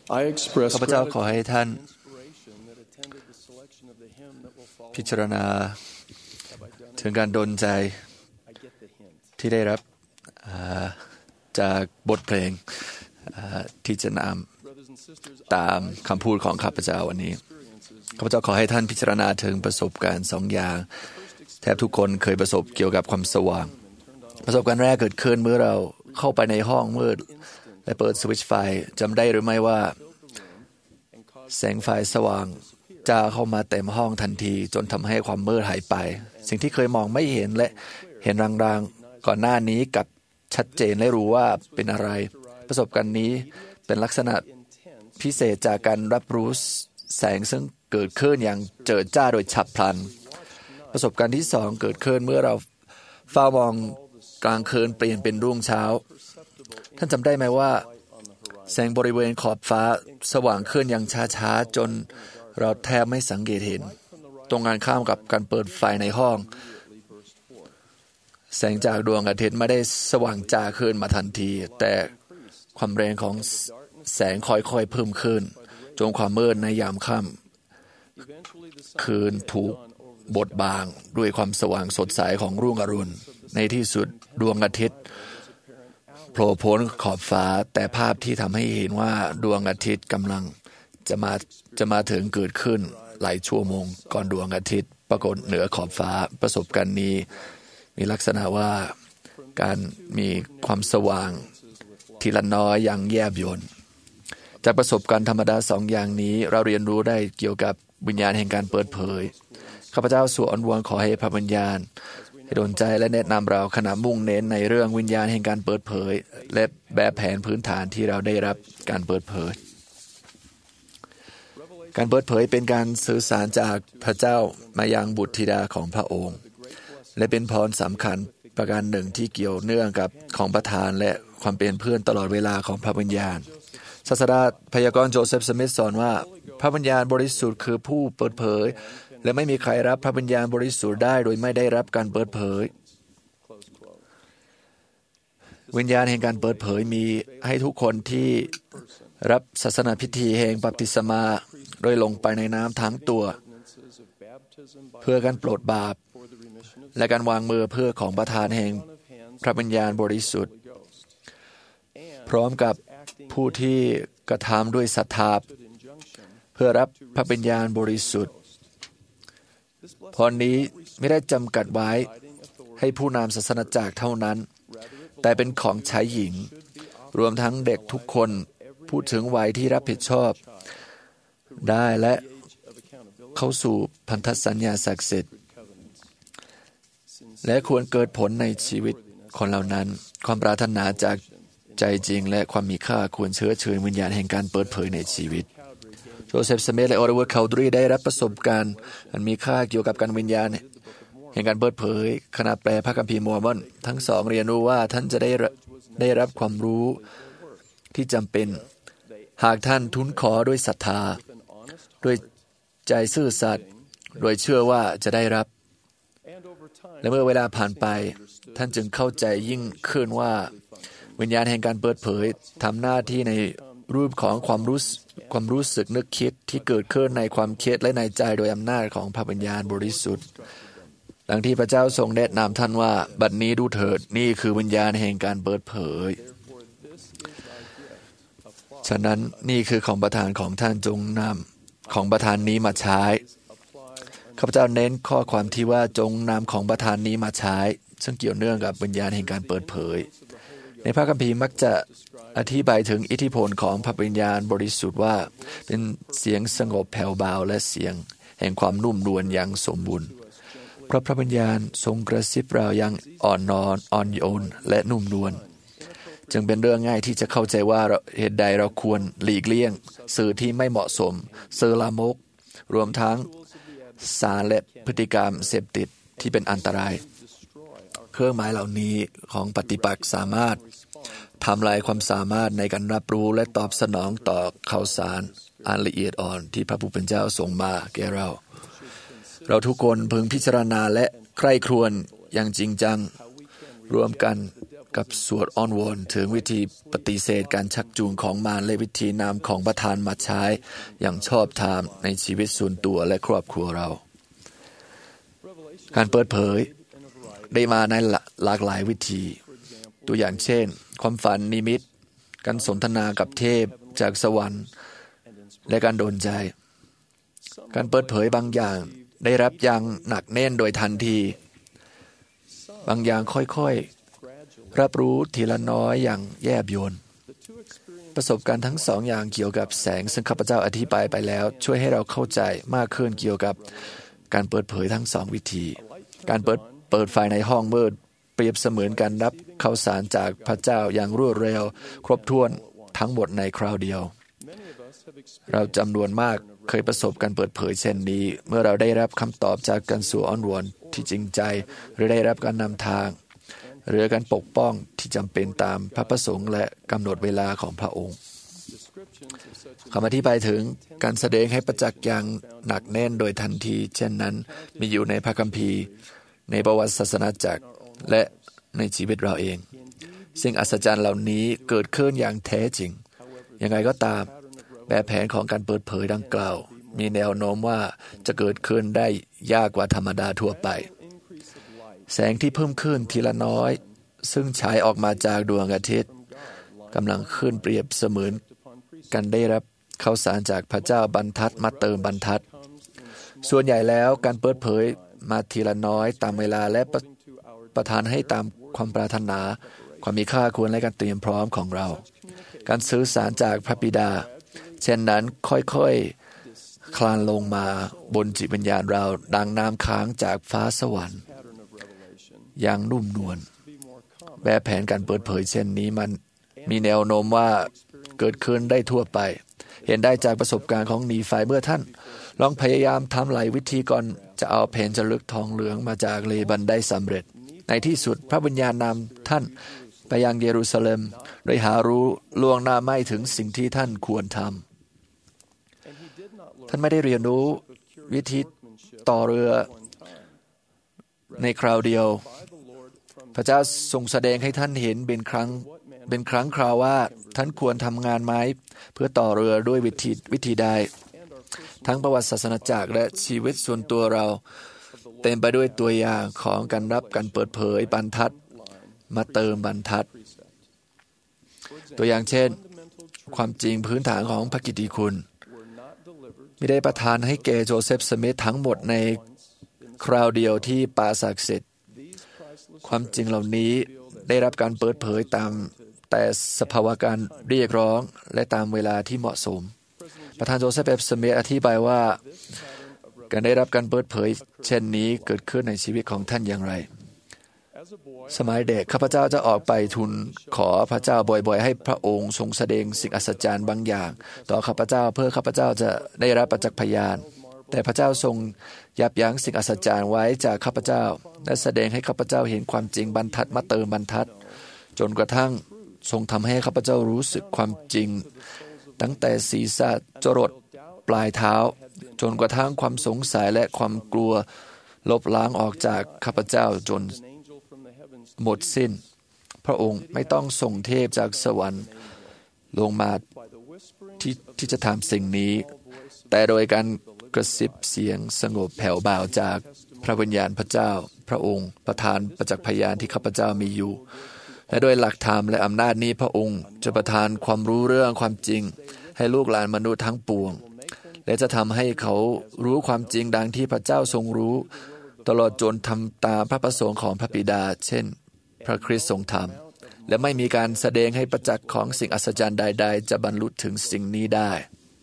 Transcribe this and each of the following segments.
ข้าพเจ้าขอให้ท่านพิจารณาถึงการดลใจที่ได้รับจากบทเพลงที่จะนำตามคำพูดของข้าพเจ้าวันนี้ข้าพเจ้าขอให้ท่านพิจารณาถึงประสบการณ์สองอย่างแทบทุกคนเคยประสบเกี่ยวกับความสว่างประสบการณ์แรกเกิดขึ้นเมื่อเราเข้าไปในห้องมืดและเปิดสวิตช์ไฟจำได้หรือไม่ว่าแสงไฟสว่างจะเข้ามาเต็มห้องทันทีจนทำให้ความมืดหายไปสิ่งที่เคยมองไม่เห็นและเห็นรางๆก่อนหน้านี้กับชัดเจนและรู้ว่าเป็นอะไรประสบการณ์นี้เป็นลักษณะพิเศษจากการรับรู้แสงซึ่งเกิดขึ้นอย่างเจิดจ้าโดยฉับพลันประสบการณ์ที่สองเกิดขึ้นเมื่อเราเฝ้ามองกลางคืนเปลี่ยนเป็นรุ่งเช้าท่านจำได้ไหมว่าแสงบริเวณขอบฟ้าสว่างขึ้นอย่างช้าๆจนเราแทบไม่สังเกตเห็นตรงกันข้ามกับการเปิดไฟในห้องแสงจากดวงอาทิตย์ไม่ได้สว่างจ้าขึ้นมาทันทีแต่ความแรงของแสงค่อยๆเพิ่มขึ้นจนความมืดในยามค่ำคืนถูกบดบังด้วยความสว่างสดใสของรุ่งอรุณในที่สุดดวงอาทิตย์โผล่พ้นขอบฟ้าแต่ภาพที่ทำให้เห็นว่าดวงอาทิตย์กำลังจะมาถึงเกิดขึ้นหลายชั่วโมงก่อนดวงอาทิตย์ปรากฏเหนือขอบฟ้าประสบการณ์นี้มีลักษณะว่าการมีความสว่างทีละน้อยอย่างแยบยลจากประสบการณ์ธรรมดาสองอย่างนี้เราเรียนรู้ได้เกี่ยวกับวิญญาณแห่งการเปิดเผยข้าพเจ้าสู่อ้อนวอนขอให้พระวิญญาณให้ดลใจและแนะนำเราขณะมุ่งเน้นในเรื่องวิญญาณแห่งการเปิดเผยและแบบแผนพื้นฐานที่เราได้รับการเปิดเผยการเปิดเผยเป็นการสื่อสารจากพระเจ้ามายังบุตรธิดาของพระองค์และเป็นพรสำคัญประการหนึ่งที่เกี่ยวเนื่องกับของประทานและความเป็นเพื่อนตลอดเวลาของพระวิญญาณศาสดาพยากรณ์โจเซฟสมิธสอนว่าพระวิญญาณบริสุทธิ์คือผู้เปิดเผยและไม่มีใครรับพระวิญญาณบริสุทธิ์ได้โดยไม่ได้รับการเปิดเผยวิญญาณแห่งการเปิดเผยมีให้ทุกคนที่รับศาสนาพิธีแห่งบัพติศมาโดยลงไปในน้ำทั้งตัวเพื่อการโปรดบาปและการวางมือเพื่อของประทานแห่งพระวิญญาณบริสุทธิ์พร้อมกับผู้ที่กระทำด้วยศรัทธาเพื่อรับพระวิญญาณบริสุทธิ์พรนี้ไม่ได้จำกัดไว้ให้ผู้นำศาสนาจักรเท่านั้นแต่เป็นของชายหญิงรวมทั้งเด็กทุกคนพูดถึงวัยที่รับผิดชอบได้และเข้าสู่พันธสัญญาศักดิ์สิทธิ์และควรเกิดผลในชีวิตคนเหล่านั้นความปรารถนาจากใจจริงและความมีค่าควรเชื้อเชิญวิญญาณแห่งการเปิดเผยในชีวิตโจเซฟสมิธและออลิเวอร์คาวดรีได้รับประสบการณ์อันมีค่าเกี่ยวกับการวิญญาณแห่งการเปิดเผยขณะแปลพระคัมภีร์โมอร์มอนทั้งสองเรียนรู้ว่าท่านจะได้รับความรู้ที่จำเป็นหากท่านทูลขอด้วยศรัทธาด้วยใจซื่อสัตย์โดยเชื่อว่าจะได้รับและเมื่อเวลาผ่านไปท่านจึงเข้าใจยิ่งขึ้นว่าวิญญาณแห่งการเปิดเผยทำหน้าที่ในรูปของความรู้สึกนึกคิดที่เกิดขึ้นในความคิดและในใจโดยอำนาจของพระวิญญาณบริสุทธิ์ดังที่พระเจ้าทรงแนะนำท่านว่าบัดนี้ดูเถิดนี่คือวิญญาณแห่งการเปิดเผยฉะนั้นนี่คือของประทานของท่านจงนำของประทานนี้มาใช้ข้าพเจ้าเน้นข้อความที่ว่าจงนำของประทานนี้มาใช้ซึ่งเกี่ยวเนื่องกับวิญญาณแห่งการเปิดเผยในพระคัมภีร์มักจะอธิบายถึงอิทธิพลของพระวิญญาณบริสุทธิ์ว่าเป็นเสียงสงบแผ่วเบาและเสียงแห่งความนุ่มนวลอย่างสมบูรณ์เพราะพระวิญญาณทรงกระซิบเราอย่างอ่อนโยนและนุ่มนวลจึงเป็นเรื่องง่ายที่จะเข้าใจว่าเหตุใดเราควรหลีกเลี่ยงสื่อที่ไม่เหมาะสมสื่อลามกรวมทั้งสารและพฤติกรรมเสพติดที่เป็นอันตรายเครื่องหมายเหล่านี้ของปฏิปักษ์สามารถทำลายความสามารถในการรับรู้และตอบสนองต่อข่าวสารอันละเอียดอ่อนที่พระผู้เป็นเจ้าส่งมาแก่เราทุกคนพึงพิจารณาและใคร่ครวญอย่างจริงจังรวมกันกับสวดอ้อนวอนถึงวิธีปฏิเสธการชักจูงของมารและวิธีนำของประทานมาใช้อย่างชอบธรรมในชีวิตส่วนตัวและครอบครัวเราการเปิดเผยได้มาในหลากหลายวิธีตัวอย่างเช่นความฝันนิมิตการสนทนากับเทพจากสวรรค์และการโดนใจการเปิดเผยบางอย่างได้รับอย่างหนักแน่นโดยทันทีบางอย่างค่อยๆรับรู้ทีละน้อยอย่างแยบยลประสบการณ์ทั้งสองอย่างเกี่ยวกับแสงซึ่งข้าพเจ้าอธิบายไปแล้วช่วยให้เราเข้าใจมากขึ้นเกี่ยวกับการเปิดเผยทั้งสองวิธีการเปิดไฟในห้องมืดเปรียบเสมือนการรับข่าวสารจากพระเจ้าอย่างรวดเร็วครบถ้วนทั้งหมดในคราวเดียวเราจำนวนมากเคยประสบการเปิดเผยเช่นนี้เมื่อเราได้รับคำตอบจากการสู่อ้อนวอนที่จริงใจหรือได้รับการนำทางหรือการปกป้องที่จำเป็นตามพระประสงค์และกำหนดเวลาของพระองค์คำอธิบายถึงการแสดงให้ประจักษ์อย่างหนักแน่นโดยทันทีเช่นนั้นมีอยู่ในพระคัมภีร์ในประวัติศาสนาจักรและในชีวิตเราเองสิ่งอัศจรรย์เหล่านี้เกิดขึ้นอย่างแท้จริงยังไงก็ตามแบบแผนของการเปิดเผยดังกล่าวมีแนวโน้มว่าจะเกิดขึ้นได้ยากกว่าธรรมดาทั่วไปแสงที่เพิ่มขึ้นทีละน้อยซึ่งฉายออกมาจากดวงอาทิตย์กำลังขึ้นเปรียบเสมือนกันได้รับข่าวสารจากพระเจ้าบรรทัดมาเติมบรรทัดส่วนใหญ่แล้วการเปิดเผยมาทีละน้อยตามเวลาและประทานให้ตามความปรารถนาความมีค่าควรและการเตรียมพร้อมของเราการสื่อสารจากพระบิดาเช่นนั้นค่อยๆคลานลงมาบนจิตวิญญาณเราดังน้ำค้างจากฟ้าสวรรค์อย่างนุ่มนวลแบบแผนการเปิดเผยเช่นนี้มันมีแนวโน้มว่าเกิดขึ้นได้ทั่วไปเห็นได้จากประสบการณ์ของนีไฟเมื่อท่านลองพยายามทำหลายวิธีก่อนจะเอาแผ่นจารึกทองเหลืองมาจากเลบันได้สำเร็จในที่สุดพระวิญญาณนำท่านไปยังเยรูซาเล็มโดยหารู้ล่วงหน้าไม่ถึงสิ่งที่ท่านควรทำท่านไม่ได้เรียนรู้วิธีต่อเรือในคราวเดียวพระเจ้าทรงแสดงให้ท่านเห็นเป็นครั้งคราวว่าท่านควรทำงานไหมเพื่อต่อเรือด้วยวิธีใดทั้งประวัติศาสนาจักรและชีวิตส่วนตัวเราเต็มไปด้วยตัวอย่างของการรับการเปิดเผยบรรทัดมาเติมบรรทัดตัวอย่างเช่นความจริงพื้นฐานของพระกิตติคุณไม่ได้ประทานให้แก่โจเซฟสมิธทั้งหมดในคราวเดียวที่ปราศักดิ์สิทธิ์ความจริงเหล่านี้ได้รับการเปิดเผยตามแต่สภาวะการเรียกร้องและตามเวลาที่เหมาะสมประธานโจเซฟสมิธอธิบายว่าการได้รับการเปิดเผยเช่นนี้เกิดขึ้นในชีวิตของท่านอย่างไรสมัยเด็กข้าพเจ้าจะออกไปทูลขอพระเจ้าบ่อยๆให้พระองค์ทรงแสดงสิ่งอัศจรรย์บางอย่างต่อข้าพเจ้าเพื่อข้าพเจ้าจะได้รับประจักษ์พยานแต่พระเจ้าทรงยับยั้งสิ่งอัศจรรย์ไว้จากข้าพเจ้าและแสดงให้ข้าพเจ้าเห็นความจริงบรรทัดมาเติมบรรทัดจนกระทั่งทรงทำให้ข้าพเจ้ารู้สึกความจริงตั้งแต่ศีรษะจรดปลายเท้าจนกระทั่งความสงสัยและความกลัวลบล้างออกจากข้าพเจ้าจนหมดสิ้นพระองค์ไม่ต้องส่งเทพจากสวรรค์ลงมาที่จะทำสิ่งนี้แต่โดยการกระซิบเสียงสงบแผ่วเบาจากพระวิญญาณพระเจ้าพระองค์ประทานประจักษ์พยานที่ข้าพเจ้ามีอยู่และโดยหลักธรรมและอำนาจนี้พระองค์จะประทานความรู้เรื่องความจริงให้ลูกหลานมนุษย์ทั้งปวงและจะทำให้เขารู้ความจริงดังที่พระเจ้าทรงรู้ตลอดจนทำตามพระประสงค์ของพระบิดาเช่นพระคริสต์ทรงทำและไม่มีการแสดงให้ประจักษ์ของสิ่งอัศจรรย์ใดๆจะบรรลุถึงสิ่งนี้ได้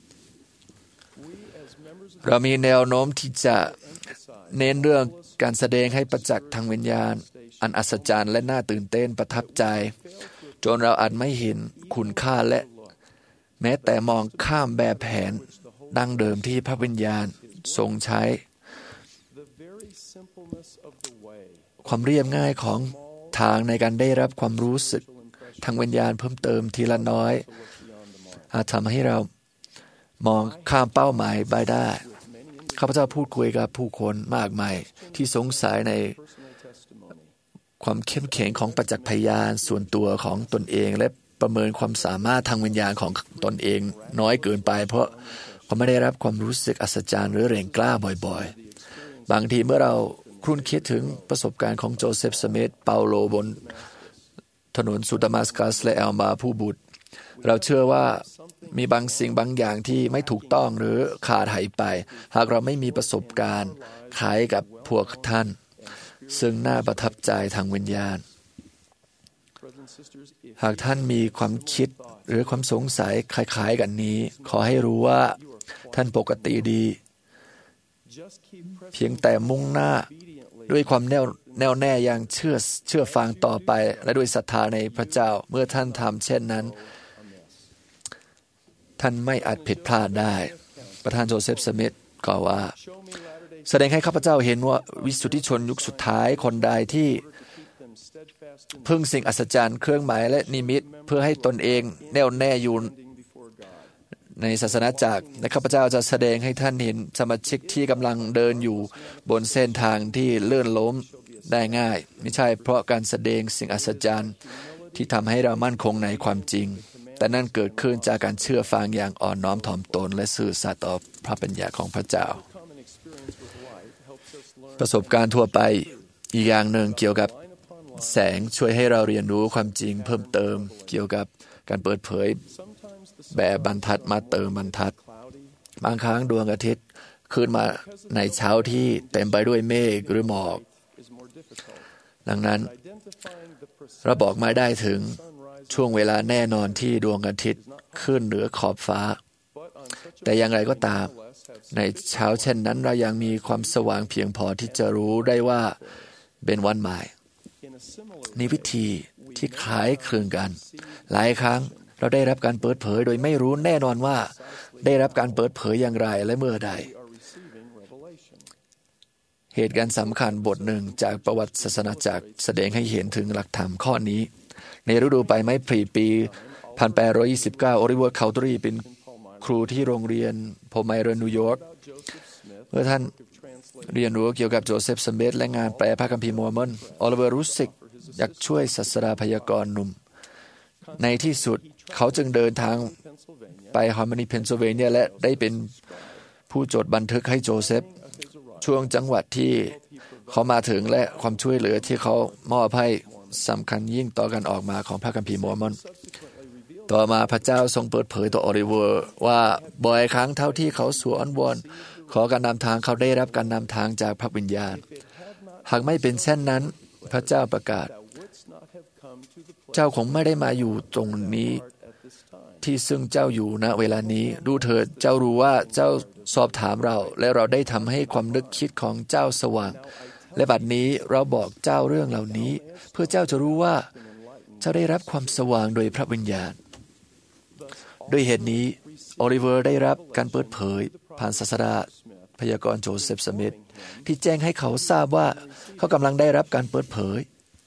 เรามีแนวโน้มที่จะเน้นเรื่องการแสดงให้ประจักษ์ทางวิญญาณอันอัศจรรย์และน่าตื่นเต้นประทับใจจนเราอาจไม่เห็นคุณค่าและแม้แต่มองข้ามแบบแผนดั้งเดิมที่พระวิญญาณทรงใช้ความเรียบง่ายของทางในการได้รับความรู้สึกทางวิญญาณเพิ่มเติมทีละน้อยอาจทำให้เรามองข้ามเป้าหมายไปได้ข้าพเจ้าพูดคุยกับผู้คนมากมายที่สงสัยในความเข้มแข็งของประจักษ์พยานส่วนตัวของตนเองและประเมินความสามารถทางวิญญาณของตนเองน้อยเกินไปเพราะเขาไม่ได้รับความรู้สึกอัศจรรย์หรือแรงกล้าบ่อยๆบางทีเมื่อเราครุ่นคิดถึงประสบการณ์ของโจเซฟสมิธเปาโลบนถนนสู่ดามัสกัสและแอลมาผู้บุตรเราเชื่อว่ามีบางสิ่งบางอย่างที่ไม่ถูกต้องหรือขาดหายไปหากเราไม่มีประสบการณ์คล้ายกับพวกท่านซึ่งน่าประทับใจทางวิญญาณหากท่านมีความคิดหรือความสงสัยคล้ายๆกันนี้ขอให้รู้ว่าท่านปกติดีเพียงแต่มุ่งหน้าด้วยความแน่วแน่อย่างเชื่อฟังต่อไปและด้วยศรัทธาในพระเจ้าเมื่อท่านทำเช่นนั้นท่านไม่อาจผิดพลาดได้ประธานโจเซฟสมิธกล่าวว่าแสดงให้ข้าพเจ้าเห็นว่าวิสุทธิชนยุคสุดท้ายคนใดที่พึ่งสิ่งอัศจรรย์เครื่องหมายและนิมิตเพื่อให้ตนเองแน่วแน่อยู่ในศาสนาจักรและข้าพเจ้าจะแสดงให้ท่านเห็นสมาชิกที่กำลังเดินอยู่บนเส้นทางที่เลื่อนล้มได้ง่ายไม่ใช่เพราะการแสดงสิ่งอัศจรรย์ที่ทำให้เรามั่นคงในความจริงแต่นั่นเกิดขึ้นจากการเชื่อฟังอย่างอ่อนน้อมถ่อมตนและซื่อสัตย์ต่อพระปัญญาของพระเจ้าประสบการณ์ทั่วไปอีกอย่างหนึ่งเกี่ยวกับแสงช่วยให้เราเรียนรู้ความจริงเพิ่มเติมเกี่ยวกับการเปิดเผยแบบบรรทัดมาเติมบรรทัดบางครั้งดวงอาทิตย์ขึ้นมาในเช้าที่เต็มไปด้วยเมฆหรือหมอกดังนั้นเราบอกไม่ได้ถึงช่วงเวลาแน่นอนที่ดวงอาทิตย์ขึ้นเหนือขอบฟ้าแต่อย่างไรก็ตามในเช้าเช่นนั้นเรายังมีความสว่างเพียงพอที่จะรู้ได้ว่าเป็นวันใหม่ในวิธีที่คล้ายคลึงกันหลายครั้งเราได้รับการเปิดเผยโดยไม่รู้แน่นอนว่าได้รับการเปิดเผยอย่างไรและเมื่อใดเหตุการณ์สำคัญบทหนึ่งจากประวัติศาสนาจักรแสดงให้เห็นถึงหลักธรรมข้อนี้ในฤดูใบไม้ผลิปี 1829 โอลิเวอร์ เคาลตรีเป็นครูที่โรงเรียนโพไมเรนนิวยอร์กเมื่อท่านเรียนรู้เกี่ยวกับโจเซฟสมิธและงานแปลพระคัมภีร์มอร์มอนโอลิเวอร์รู้สึกอยากช่วยศาสดาพยากรณ์หนุ่มในที่สุดเขาจึงเดินทางไปฮาร์โมนีเพนซิลเวเนียและได้เป็นผู้จดบันทึกให้โจเซฟช่วงจังหวัดที่เขามาถึงและความช่วยเหลือที่เขามอบให้สำคัญยิ่งต่อการออกมาของพระคัมภีร์มอร์มอนต่อมาพระเจ้าทรงเปิดเผยต่อโอลิเวอร์ว่าบ่อยครั้งเท่าที่เขาสู่อ้อนวอนขอการนำทางเขาได้รับการนำทางจากพระวิญญาณหากไม่เป็นเช่นนั้นพระเจ้าประกาศเจ้าคงไม่ได้มาอยู่ตรงนี้ที่ซึ่งเจ้าอยู่ณเวลานี้ดูเถิดเจ้ารู้ว่าเจ้าสอบถามเราและเราได้ทำให้ความนึกคิดของเจ้าสว่างและบัดนี้เราบอกเจ้าเรื่องเหล่านี้เพื่อเจ้าจะรู้ว่าเจ้าได้รับความสว่างโดยพระวิญญาณด้วยเหตุนี้โอลิเวอร์ได้รับการเปิดเผยผ่านศาสดาพยากรณ์โจเซฟสมิธที่แจ้งให้เขาทราบว่าเขากำลังได้รับการเปิดเผย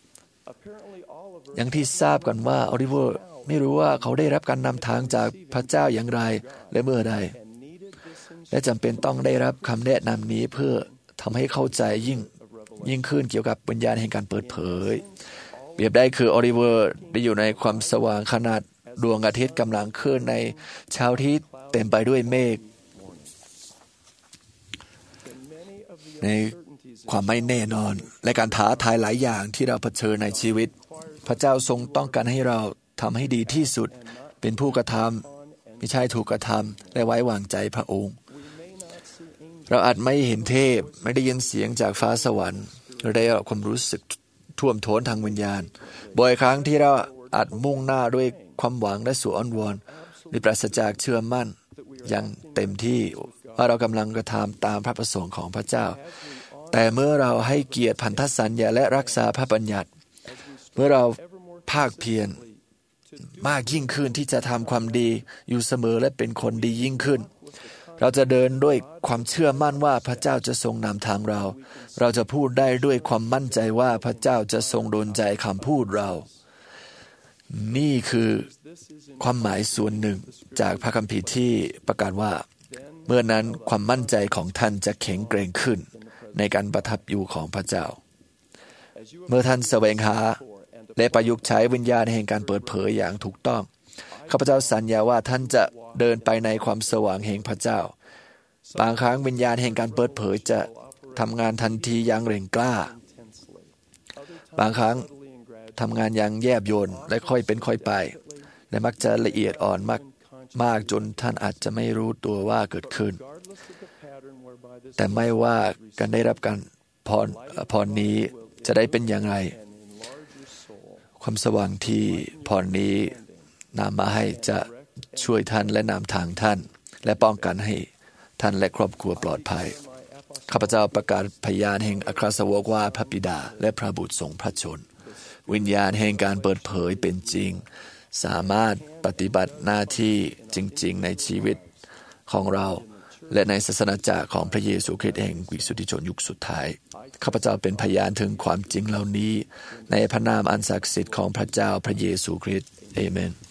อย่างที่ทราบกันว่าโอลิเวอร์ไม่รู้ว่าเขาได้รับการนำทางจากพระเจ้าอย่างไรและเมื่อใดและจำเป็นต้องได้รับคำแนะนำนี้เพื่อทำให้เข้าใจยิ่งขึ้นเกี่ยวกับวิญญาณแห่งการเปิดเผยเปรียบได้คือโอลิเวอร์ได้อยู่ในความสว่างขนาดดวงอาทิตย์กำลังขึ้นในเช้าที่เต็มไปด้วยเมฆในความไม่แน่นอนและการท้าทายหลายอย่างที่เราเผชิญในชีวิตพระเจ้าทรงต้องการให้เราทำให้ดีที่สุดเป็นผู้กระทำไม่ใช่ถูกกระทำและไว้วางใจพระองค์เราอาจไม่เห็นเทพไม่ได้ยินเสียงจากฟ้าสวรรค์หรือได้รับความรู้สึกท่วมท้นทางวิญญาณบ่อยครั้งที่เราอาจมุ่งหน้าด้วยความหวังและสู่อ้อนวอนหรือปราศจากเชื่อมั่นอย่างเต็มที่ว่าเรากำลังกระทำตามพระประสงค์ของพระเจ้าแต่เมื่อเราให้เกียรติพันธสัญญาและรักษาพระบัญญัติเมื่อเราภาคเพียรมากยิ่งขึ้นที่จะทำความดีอยู่เสมอและเป็นคนดียิ่งขึ้นเราจะเดินด้วยความเชื่อมั่นว่าพระเจ้าจะทรงนำทางเราจะพูดได้ด้วยความมั่นใจว่าพระเจ้าจะทรงโดนใจคำพูดเรานี่คือความหมายส่วนหนึ่งจากพระคัมภีร์ที่ประกาศว่าเมื่อนั้นความมั่นใจของท่านจะแข็งแกร่งขึ้นในการประทับอยู่ของพระเจ้าเมื่อท่านแสวงหาและประยุกต์ใช้วิญญาณแห่งการเปิดเผยอย่างถูกต้องข้าพเจ้าสัญญาว่าท่านจะเดินไปในความสว่างแห่งพระเจ้าบางครั้งวิญญาณแห่งการเปิดเผยจะทำงานทันทีอย่างแรงกล้าบางครั้งทำงานอย่างแยบยลและค่อยเป็นค่อยไปและมักจะละเอียดอ่อนมากจนท่านอาจจะไม่รู้ตัวว่าเกิดขึ้นแต่ไม่ว่าการได้รับการพรนี้จะได้เป็นอย่างไรความสว่างที่พรนี้นำมาให้จะช่วยท่านและนำทางท่านและป้องกันให้ท่านและครอบครัวปลอดภัยข้าพเจ้าประกาศพยานแห่งอัครสาวกว่าพระบิดาและพระบุตรทรงพระชนวิญญาณแห่งการเปิดเผยเป็นจริงสามารถปฏิบัติหน้าที่จริงๆในชีวิตของเราและในศาสนาจักรของพระเยซูคริสต์แห่งวิสุทธิชนยุคสุดท้ายข้าพเจ้าเป็นพยานถึงความจริงเหล่านี้ในพระนามอันศักดิ์สิทธิ์ของพระเจ้าพระเยซูคริสต์อาเมน